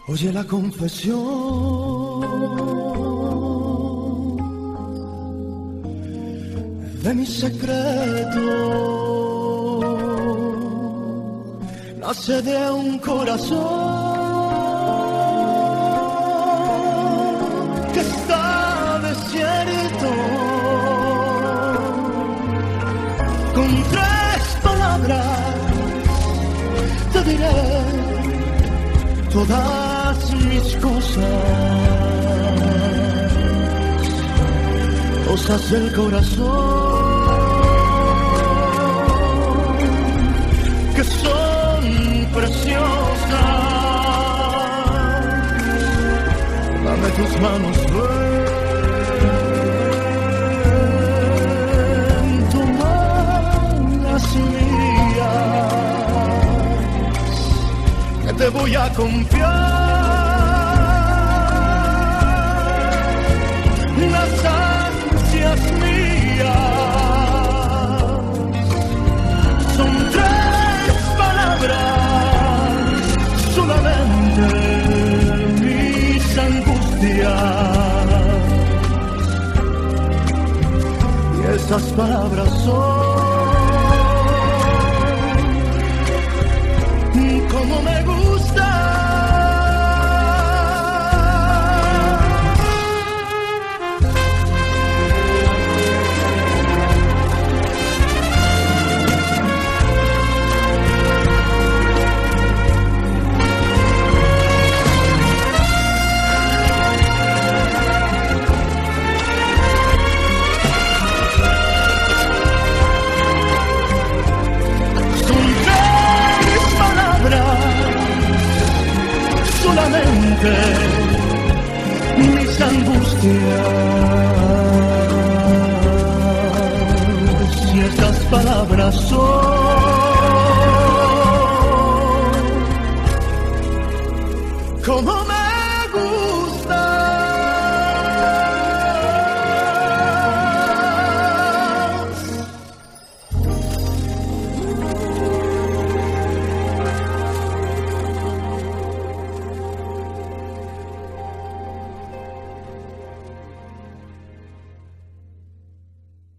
Oye la confesión de mi secreto, nace de un corazón que está desierto. Con 3 palabras te diré todas mis cosas del corazón que son preciosas. Dame tus manos, ven, toma las mías, que te voy a confiar las ansias mías. Son 3 palabras, solamente mis angustias, y esas palabras son como me gusta. Solamente mis angustias, y estas palabras son como